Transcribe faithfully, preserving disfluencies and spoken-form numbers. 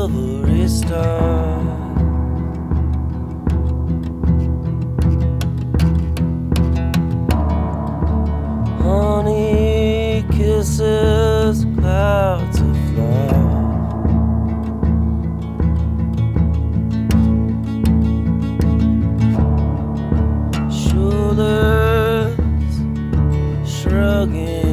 silvery star. Honey kisses clouds of love. Shoulders shrugging.